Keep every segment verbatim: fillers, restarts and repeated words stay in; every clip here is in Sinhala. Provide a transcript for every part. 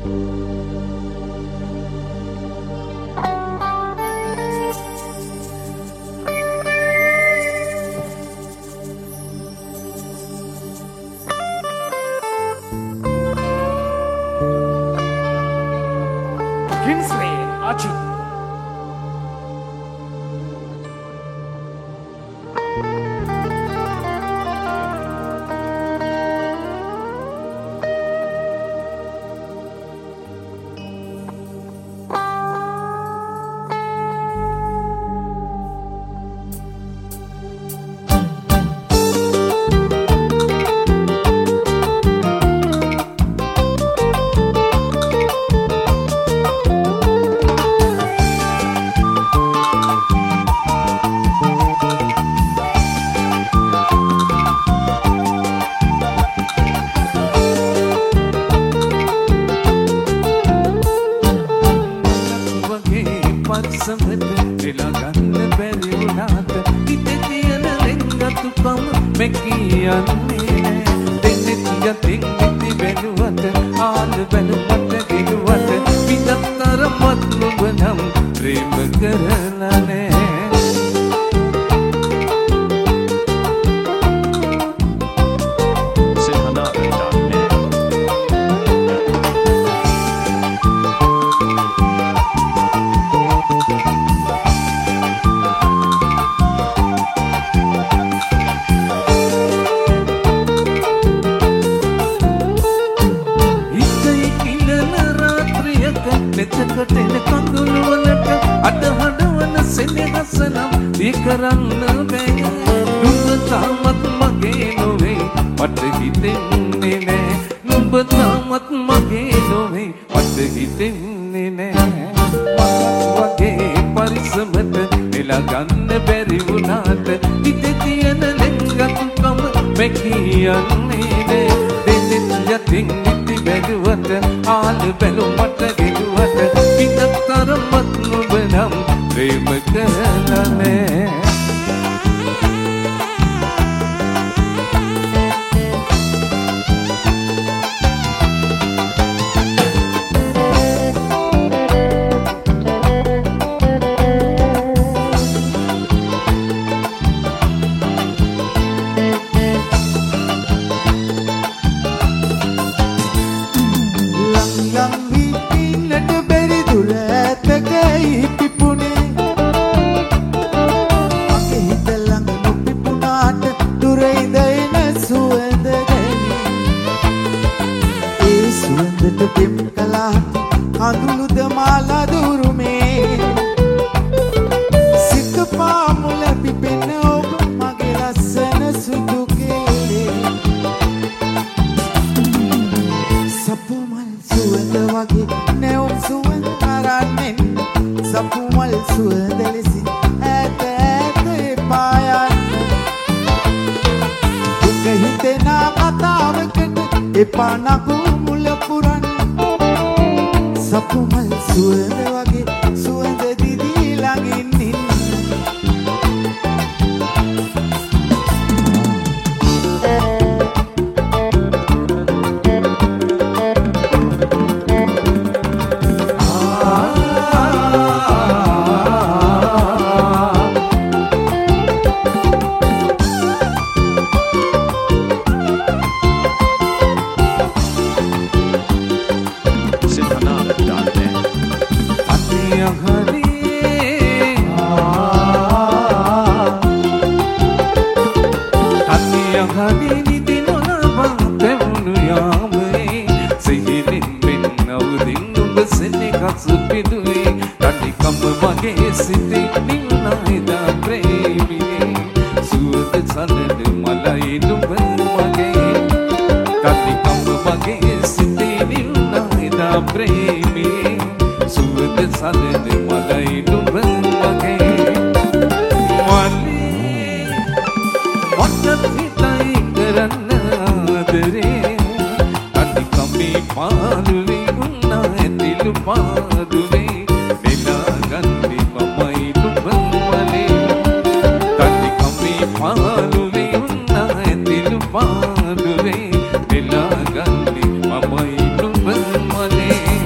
Mama itu bermale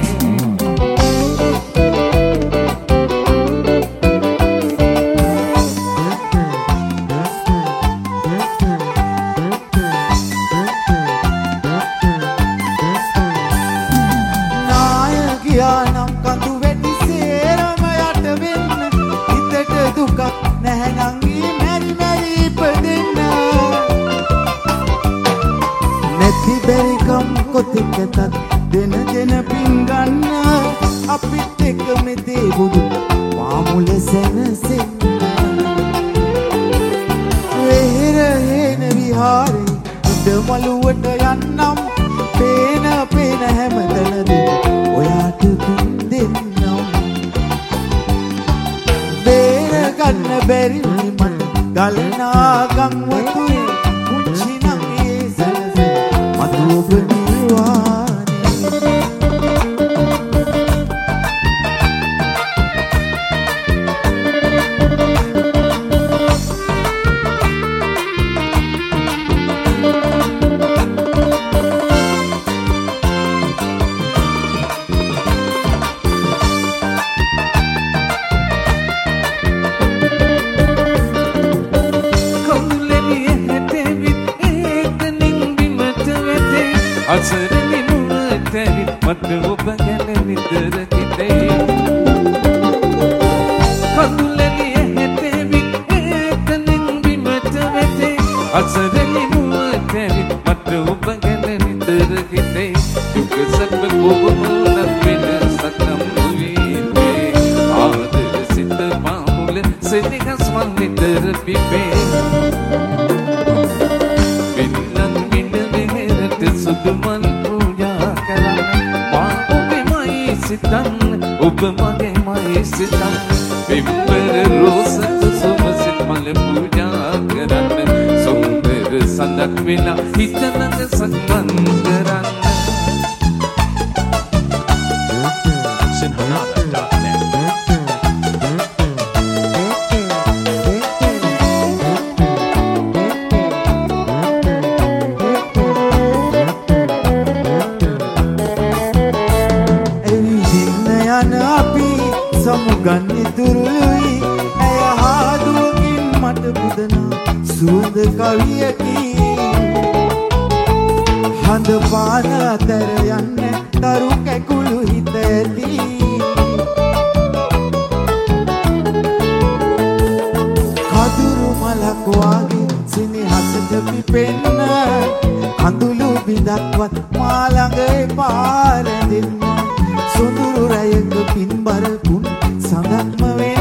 බැරිකම් කොතෙකටත් දෙන දෙන පින් ගන්න අපිත් එක මෙතේ බුදු පාමුල සැනසෙන්න වෙහෙර හේන විහාරේ ඉදමලුවට යන්නම් පේන පේන හැමතැනද ඔයාට පින් දෙන්නම් බේර ගන්න බැරි මට ගලනා ගම් වතුරේ පුංචි නම් ඒ සැනසෙ මතු ඔබ අසරණි නුවතැවි මට ඔබ ගැන නිතර හිතේ කඳුලැලිය හැටෙවි ඒතනින් බිමට වැටේ අසරණි නුවතැවි මට ඔබ ගැන නිතර හිතේ දුක සැප ඔබම නැවෙන සතම් වූයේ ආදර සිත පාමුල සෙනෙහස් මන් නිතර පිපේ සුදුමන් පූජා කරන්න මා ඔබෙමයි සිතන්න ඔබ මගේමයි සිතන්න පිම්බර රෝසට සුමසිත මල පූජා කරන්න සුන්දර සඳක් වෙලා හිතනද සක්මන් කරන්න sinhanada dot net සමුගන්නේ දුරුයි ඇය හාදුවකින් මට පුදනා සුවඳ කවියකි හඳ පාන අතර යන්න දරු කැකුළු හිත ඇති කදුරු මලක් වාගේ සිනහසට පිපෙන්න කඳුළු බිඳක්වත් මා ළඟ පාර දෙන්න සොඳුරු රැයක පින්බර පුන් සඳක්ම වේ